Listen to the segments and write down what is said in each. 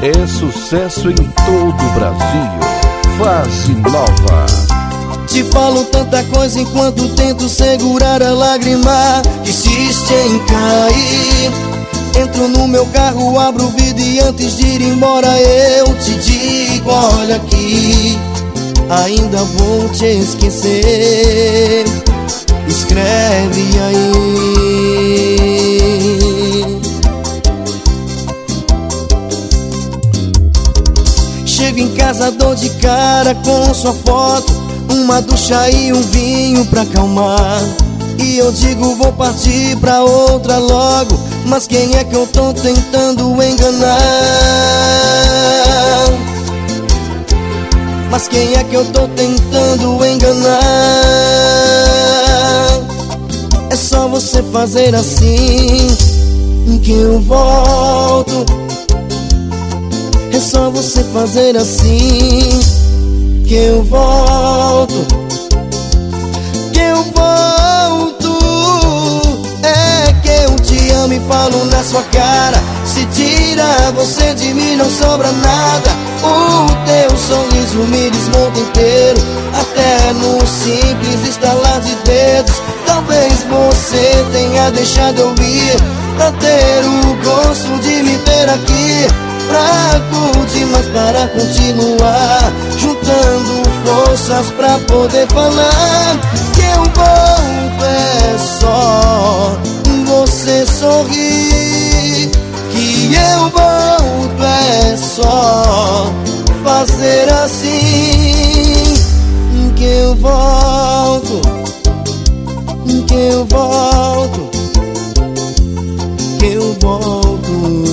é sucesso em todo o Brasil. Fase nova. Te falo tanta coisa enquanto tento segurar a lágrima que insiste em cair. Entro no meu carro, abro o vidro e antes de ir embora eu te digo: olha aqui, ainda vou te esquecer. Escreve aí. Chego em casa, dou de cara com sua foto, uma ducha e um vinho pra acalmar. E eu digo: vou partir pra outra logo. Mas quem é que eu tô tentando enganar? Mas quem é que eu tô tentando enganar? É só você fazer assim que eu volto. É só você fazer assim que eu volto. Que eu volto. É que eu te amo e falo na sua cara. Se tira você de mim não sobra nada. O teu sorriso me desmonta inteiro, até no simples estalar de dedos. Talvez você tenha deixado eu ir pra ter o gosto de me ter aqui. Fraco demais para continuar, juntando forças pra poder falar. Que eu volto é só você sorrir. Que eu volto é só fazer assim. Que eu volto. Que eu volto. Que eu volto.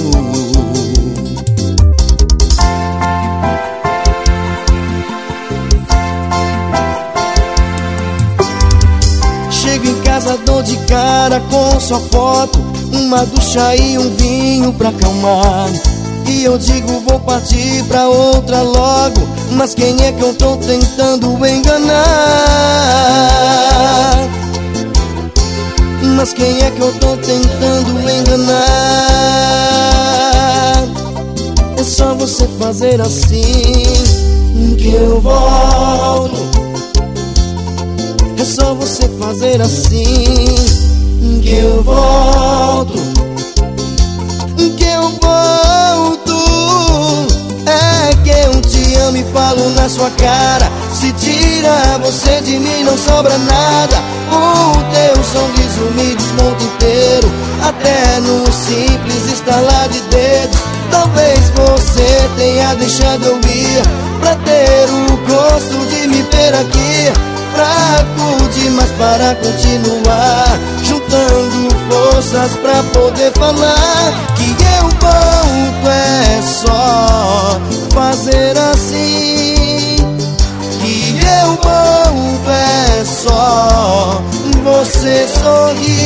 Chego em casa, dou de cara com sua foto, uma ducha e um vinho pra acalmar. E eu digo: vou partir pra outra logo. Mas quem é que eu tô tentando enganar? Mas quem é que eu tô tentando enganar? É só você fazer assim que eu volto. É só você fazer assim que eu volto. Que eu volto. É que eu te amo e falo na sua cara. Se tira você de mim não sobra nada. O teu sorriso me desmonta inteiro, até no simples estalar de dedos. Talvez você tenha deixado eu ir pra ter o gosto de me ver aqui. Fraco demais para continuar, juntando forças pra poder falar. Que eu volto é só fazer assim. Que eu volto é só você sorrir.